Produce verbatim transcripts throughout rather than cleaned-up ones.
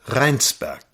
Rheinsberg.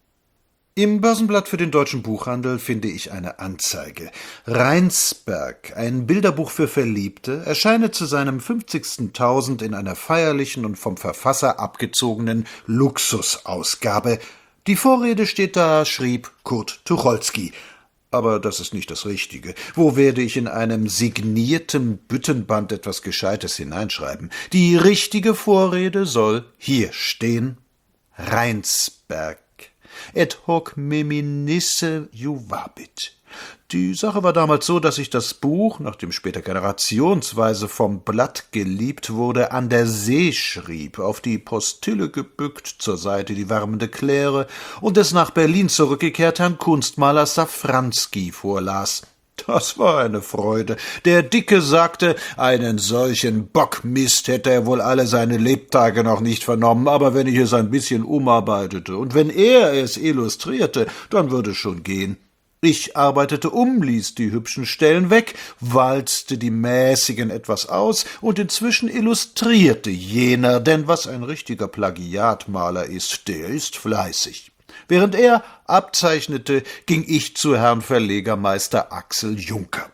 Im Börsenblatt für den deutschen Buchhandel finde ich eine Anzeige. Rheinsberg, ein Bilderbuch für Verliebte, erscheine zu seinem fünfzigsten Tausend in einer feierlichen und vom Verfasser abgezogenen Luxusausgabe. Die Vorrede steht da, schrieb Kurt Tucholsky. Aber das ist nicht das Richtige. Wo werde ich in einem signierten Büttenband etwas Gescheites hineinschreiben? Die richtige Vorrede soll hier stehen: Rheinsberg. Et hoc meminisse juvabit. Die Sache war damals so, dass ich das Buch, nachdem später generationsweise vom Blatt geliebt wurde, an der See schrieb, auf die Postille gebückt, zur Seite die wärmende Kläre, und es nach Berlin zurückgekehrt Herrn Kunstmaler Safranski vorlas. Das war eine Freude. Der Dicke sagte, einen solchen Bockmist hätte er wohl alle seine Lebtage noch nicht vernommen, aber wenn ich es ein bisschen umarbeitete und wenn er es illustrierte, dann würde es schon gehen. Ich arbeitete um, ließ die hübschen Stellen weg, walzte die mäßigen etwas aus, und inzwischen illustrierte jener, denn was ein richtiger Plagiatmaler ist, der ist fleißig. Während er abzeichnete, ging ich zu Herrn Verlegermeister Axel Juncker.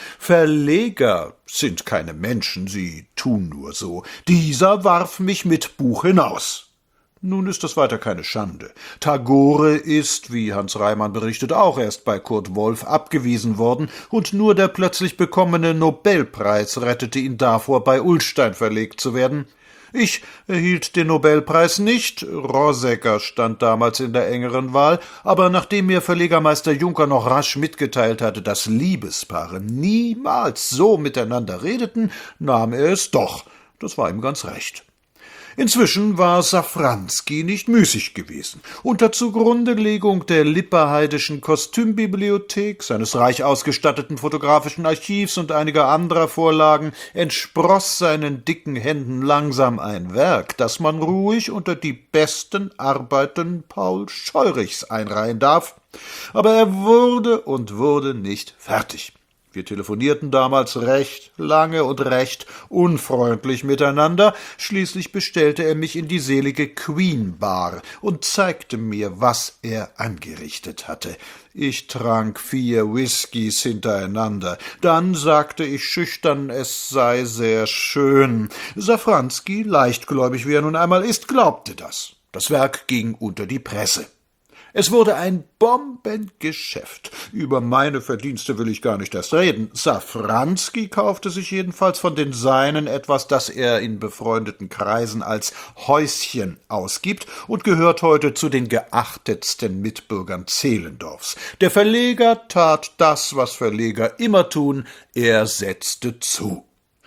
Verleger sind keine Menschen, sie tun nur so. Dieser warf mich mit Buch hinaus. Nun ist das weiter keine Schande. Tagore ist, wie Hans Reimann berichtet, auch erst bei Kurt Wolff abgewiesen worden, und nur der plötzlich bekommene Nobelpreis rettete ihn davor, bei Ullstein verlegt zu werden. Ich erhielt den Nobelpreis nicht, Rosecker stand damals in der engeren Wahl, aber nachdem mir Verlegermeister Juncker noch rasch mitgeteilt hatte, dass Liebespaare niemals so miteinander redeten, nahm er es doch. Das war ihm ganz recht. Inzwischen war Safranski nicht müßig gewesen. Unter Zugrundelegung der Lipperheidischen Kostümbibliothek, seines reich ausgestatteten fotografischen Archivs und einiger anderer Vorlagen entspross seinen dicken Händen langsam ein Werk, das man ruhig unter die besten Arbeiten Paul Scheurichs einreihen darf. Aber er wurde und wurde nicht fertig. Wir telefonierten damals recht lange und recht unfreundlich miteinander. Schließlich bestellte er mich in die selige Queen Bar und zeigte mir, was er angerichtet hatte. Ich trank vier Whiskys hintereinander. Dann sagte ich schüchtern, es sei sehr schön. Safranski, leichtgläubig wie er nun einmal ist, glaubte das. Das Werk ging unter die Presse. Es wurde ein Bombengeschäft. Über meine Verdienste will ich gar nicht erst reden. Safranski kaufte sich jedenfalls von den Seinen etwas, das er in befreundeten Kreisen als Häuschen ausgibt und gehört heute zu den geachtetsten Mitbürgern Zehlendorfs. Der Verleger tat das, was Verleger immer tun, er setzte zu.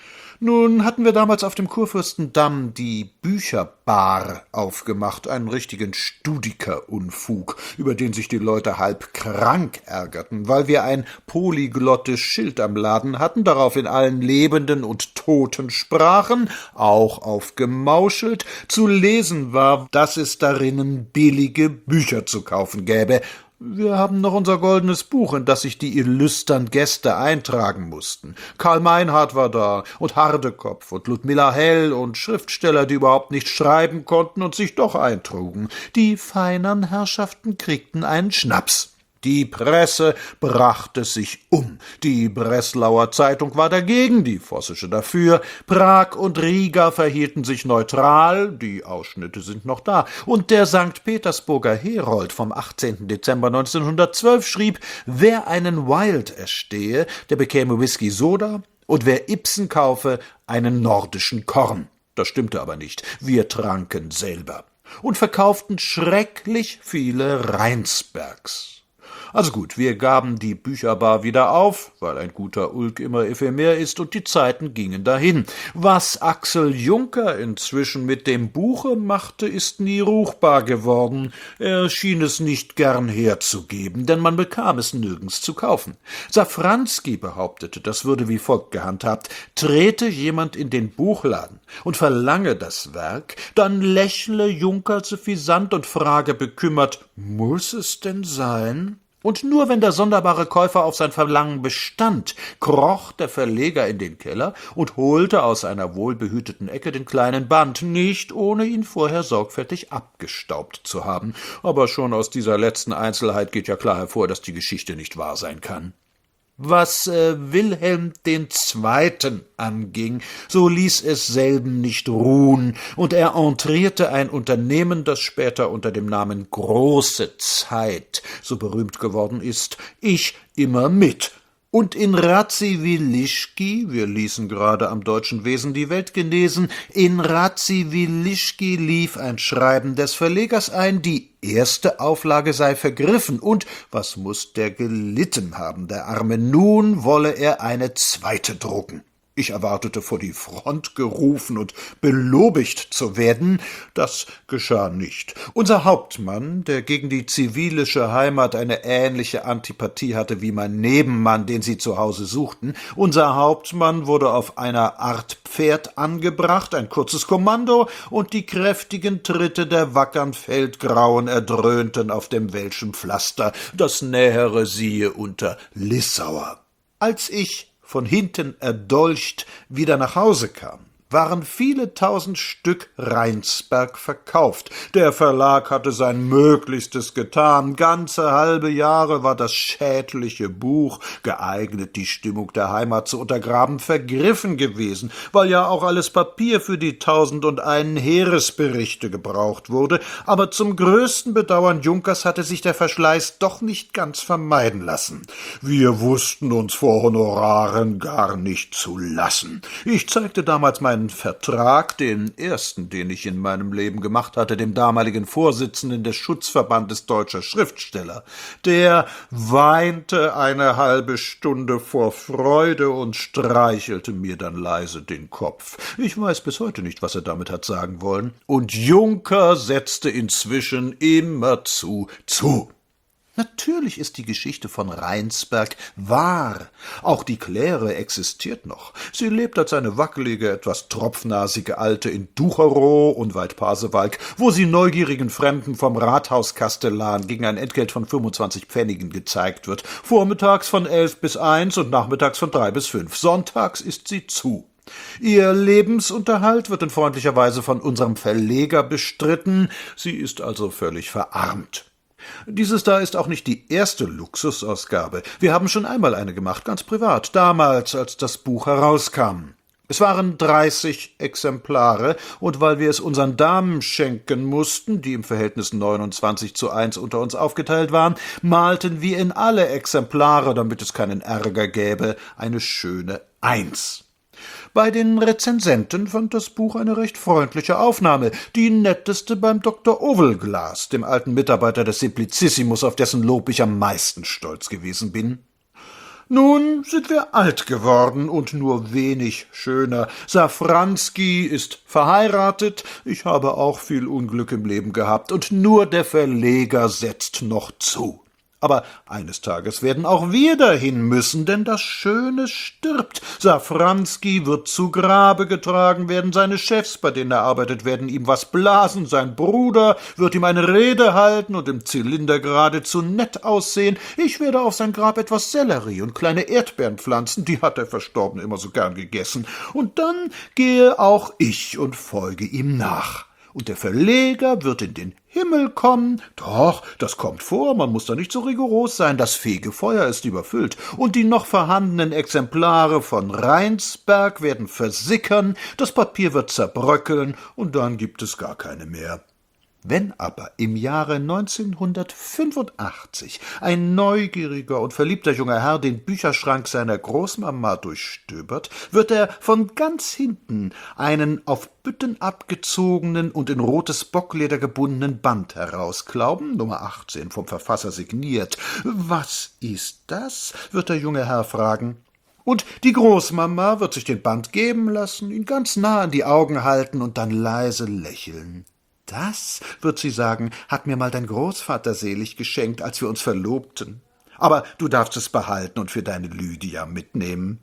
Nun hatten wir damals auf dem Kurfürstendamm die Bücherbar aufgemacht, einen richtigen Studiker-Unfug, über den sich die Leute halb krank ärgerten, weil wir ein polyglottes Schild am Laden hatten, darauf in allen lebenden und toten Sprachen, auch auf Gemauschelt, zu lesen war, dass es darinnen billige Bücher zu kaufen gäbe. Wir haben noch unser goldenes Buch, in das sich die illustern Gäste eintragen mussten. Karl Meinhardt war da und Hardekopf und Ludmilla Hell und Schriftsteller, die überhaupt nicht schreiben konnten und sich doch eintrugen. Die feinern Herrschaften kriegten einen Schnaps. Die Presse brachte sich um. Die Breslauer Zeitung war dagegen, die Vossische dafür. Prag und Riga verhielten sich neutral, die Ausschnitte sind noch da. Und der Sankt Petersburger Herold vom achtzehnten Dezember neunzehnhundertzwölf schrieb, wer einen Wilde erstehe, der bekäme Whisky Soda, und wer Ibsen kaufe, einen nordischen Korn. Das stimmte aber nicht. Wir tranken selber und verkauften schrecklich viele Rheinsbergs. Also gut, wir gaben die Bücherbar wieder auf, weil ein guter Ulk immer ephemer ist, und die Zeiten gingen dahin. Was Axel Juncker inzwischen mit dem Buche machte, ist nie ruchbar geworden. Er schien es nicht gern herzugeben, denn man bekam es nirgends zu kaufen. Safranski behauptete, das würde wie folgt gehandhabt: trete jemand in den Buchladen und verlange das Werk, dann lächle Juncker suffisant und frage bekümmert, »Muss es denn sein?« Und nur wenn der sonderbare Käufer auf sein Verlangen bestand, kroch der Verleger in den Keller und holte aus einer wohlbehüteten Ecke den kleinen Band, nicht ohne ihn vorher sorgfältig abgestaubt zu haben. Aber schon aus dieser letzten Einzelheit geht ja klar hervor, dass die Geschichte nicht wahr sein kann. Was äh, Wilhelm den Zweiten anging, so ließ es selben nicht ruhen, und er entrierte ein Unternehmen, das später unter dem Namen Große Zeit so berühmt geworden ist, ich immer mit. Und in Radziwiłłski, wir ließen gerade am deutschen Wesen die Welt genesen, in Radziwiłłski lief ein Schreiben des Verlegers ein, die erste Auflage sei vergriffen, und was muß der gelitten haben, der Arme, nun wolle er eine zweite drucken. Ich erwartete, vor die Front gerufen und belobigt zu werden. Das geschah nicht. Unser Hauptmann, der gegen die zivilische Heimat eine ähnliche Antipathie hatte wie mein Nebenmann, den sie zu Hause suchten, unser Hauptmann wurde auf einer Art Pferd angebracht, ein kurzes Kommando, und die kräftigen Tritte der wackern Feldgrauen erdröhnten auf dem welschen Pflaster. Das Nähere siehe unter Lissauer. Als ich von hinten erdolcht wieder nach Hause kam, waren viele tausend Stück Rheinsberg verkauft. Der Verlag hatte sein Möglichstes getan. Ganze halbe Jahre war das schädliche Buch, geeignet, die Stimmung der Heimat zu untergraben, vergriffen gewesen, weil ja auch alles Papier für die tausend und einen Heeresberichte gebraucht wurde. Aber zum größten Bedauern Junkers hatte sich der Verschleiß doch nicht ganz vermeiden lassen. Wir wussten uns vor Honoraren gar nicht zu lassen. Ich zeigte damals meinen Vertrag, den ersten, den ich in meinem Leben gemacht hatte, dem damaligen Vorsitzenden des Schutzverbandes deutscher Schriftsteller. Der weinte eine halbe Stunde vor Freude und streichelte mir dann leise den Kopf. Ich weiß bis heute nicht, was er damit hat sagen wollen. Und Junker setzte inzwischen immerzu zu. Natürlich ist die Geschichte von Rheinsberg wahr. Auch die Claire existiert noch. Sie lebt als eine wackelige, etwas tropfnasige Alte in Ducherow, unweit Pasewalk, wo sie neugierigen Fremden vom Rathauskastellan gegen ein Entgelt von fünfundzwanzig Pfennigen gezeigt wird. Vormittags von elf bis eins und nachmittags von drei bis fünf. Sonntags ist sie zu. Ihr Lebensunterhalt wird in freundlicher Weise von unserem Verleger bestritten. Sie ist also völlig verarmt. Dieses da ist auch nicht die erste Luxusausgabe. Wir haben schon einmal eine gemacht, ganz privat, damals, als das Buch herauskam. Es waren dreißig Exemplare, und weil wir es unseren Damen schenken mussten, die im Verhältnis neunundzwanzig zu eins unter uns aufgeteilt waren, malten wir in alle Exemplare, damit es keinen Ärger gäbe, eine schöne Eins. Bei den Rezensenten fand das Buch eine recht freundliche Aufnahme, die netteste beim Doktor Ovelglas, dem alten Mitarbeiter des Simplicissimus, auf dessen Lob ich am meisten stolz gewesen bin. Nun sind wir alt geworden und nur wenig schöner. Safranski ist verheiratet, ich habe auch viel Unglück im Leben gehabt, und nur der Verleger setzt noch zu. Aber eines Tages werden auch wir dahin müssen, denn das Schöne stirbt. Safranski wird zu Grabe getragen werden, seine Chefs, bei denen er arbeitet, werden ihm was blasen, sein Bruder wird ihm eine Rede halten und im Zylinder geradezu nett aussehen. Ich werde auf sein Grab etwas Sellerie und kleine Erdbeeren pflanzen, die hat der Verstorbene immer so gern gegessen. Und dann gehe auch ich und folge ihm nach. Und der Verleger wird in den Himmel kommen. Doch, das kommt vor, man muss da nicht so rigoros sein, das Fegefeuer ist überfüllt, und die noch vorhandenen Exemplare von Rheinsberg werden versickern, das Papier wird zerbröckeln, und dann gibt es gar keine mehr. Wenn aber im Jahre neunzehnhundertfünfundachtzig ein neugieriger und verliebter junger Herr den Bücherschrank seiner Großmama durchstöbert, wird er von ganz hinten einen auf Bütten abgezogenen und in rotes Bockleder gebundenen Band herausklauben, Nummer achtzehn, vom Verfasser signiert. »Was ist das?« wird der junge Herr fragen. Und die Großmama wird sich den Band geben lassen, ihn ganz nah an die Augen halten und dann leise lächeln. »Das«, wird sie sagen, »hat mir mal dein Großvater selig geschenkt, als wir uns verlobten. Aber du darfst es behalten und für deine Lydia mitnehmen.«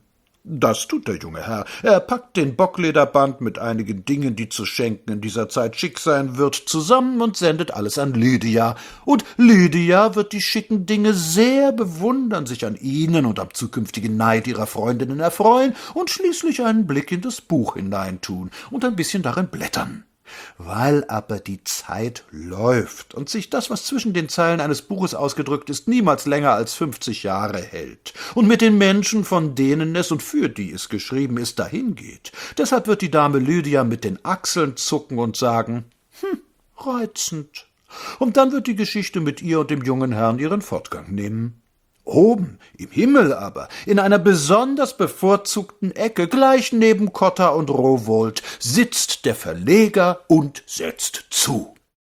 Das tut der junge Herr. Er packt den Bocklederband mit einigen Dingen, die zu schenken in dieser Zeit schick sein wird, zusammen und sendet alles an Lydia. Und Lydia wird die schicken Dinge sehr bewundern, sich an ihnen und am zukünftigen Neid ihrer Freundinnen erfreuen und schließlich einen Blick in das Buch hineintun und ein bisschen darin blättern. Weil aber die Zeit läuft und sich das, was zwischen den Zeilen eines Buches ausgedrückt ist, niemals länger als fünfzig Jahre hält und mit den Menschen, von denen es und für die es geschrieben ist, dahingeht, deshalb wird die Dame Lydia mit den Achseln zucken und sagen, »Hm, reizend«, und dann wird die Geschichte mit ihr und dem jungen Herrn ihren Fortgang nehmen. Oben, im Himmel aber, in einer besonders bevorzugten Ecke, gleich neben Cotta und Rowohlt, sitzt der Verleger und setzt zu.